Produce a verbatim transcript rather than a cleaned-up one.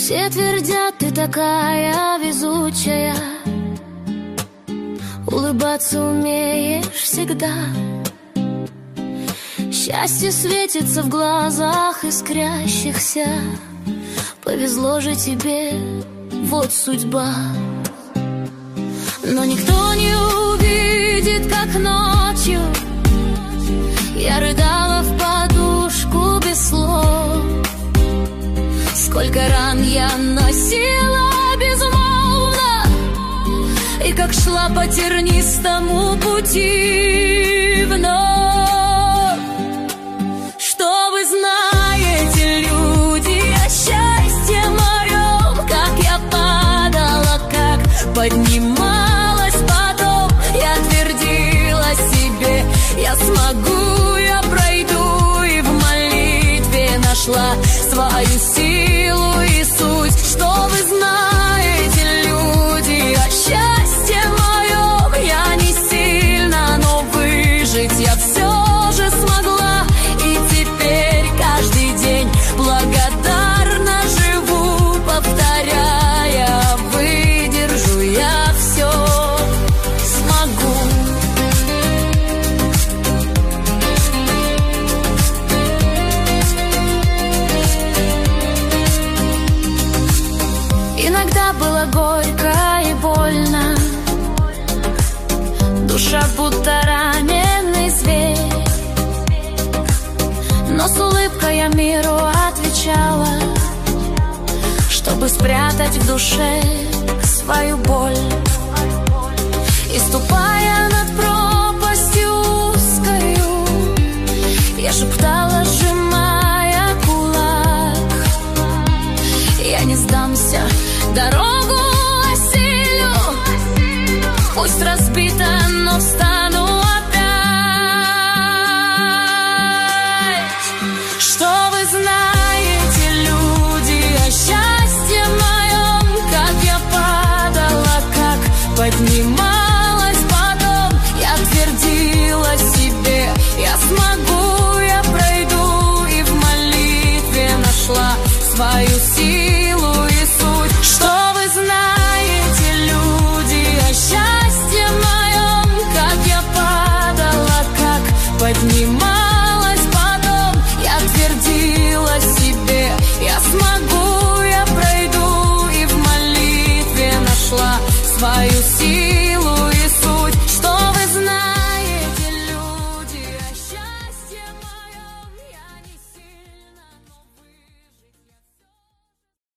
Все твердят, ты такая везучая, улыбаться умеешь всегда. Счастье светится в глазах искрящихся. Повезло же тебе, вот судьба. Но никто не увидит, как ночью я рыдала в подушку без слов. Сколько ран я носила безмолвно, и как шла по тернистому пути вновь. Что вы знаете, люди, о счастье моем, как я падала, как поднималась потом. Я твердила себе, я смогу, я пройду, и в молитве нашла свою силу и суть. Что вы знаете, люди, о счастье моем, я не сильна, но выжить я все же смогла. И теперь каждый день благодарна живу, повторяя, выдержу я все, смогу. Иногда было горько и больно, душа будто раненый зверь, но с улыбкой я миру отвечала, чтобы спрятать в душе свою боль. И ступая над пропастью узкою, я шептала, сжимая кулак: я не сдамся, дорогу осилю, пусть разбита, но встану.